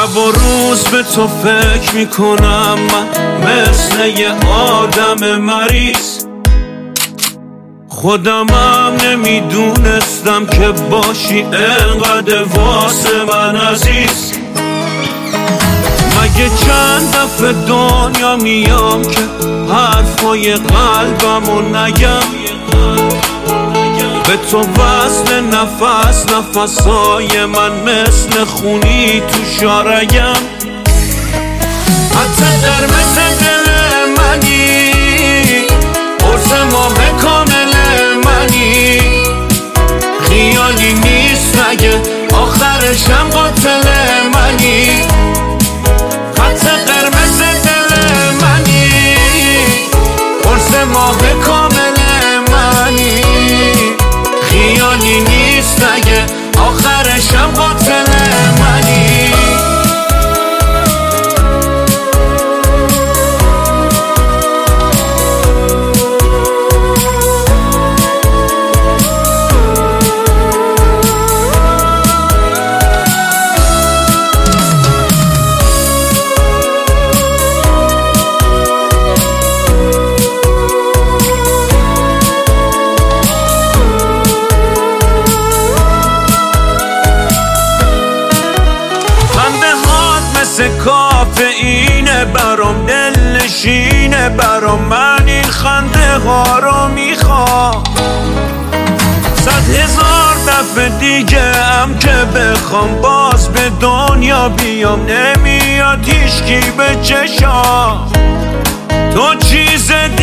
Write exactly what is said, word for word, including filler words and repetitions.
شب و روز به تو فکر میکنم من مثل یه آدم مریض. خودمم نمیدونستم که باشی انقدر واسه من عزیز. مگه چند دفعه دنیا میام که حرفای قلبمو نگم، به تو وصل نفس نفسای من مثل خونی تو شارگم. حتی در مثل دل منی، قرص ماه کامل منی، خیالی نیست مگه آخرشم قاتل منی. حتی قرمز دل منی، قرص ماه کامل منی، خیالی نیست مگه آخرشم قاتل منی. کافئینه برام، دلنشینه برام، من این خنده ها رو میخوام. صد هزار دفعه دیگه هم که بخوام باز به دنیا بیام، نمیاد هیچکی به چشام. تو چیز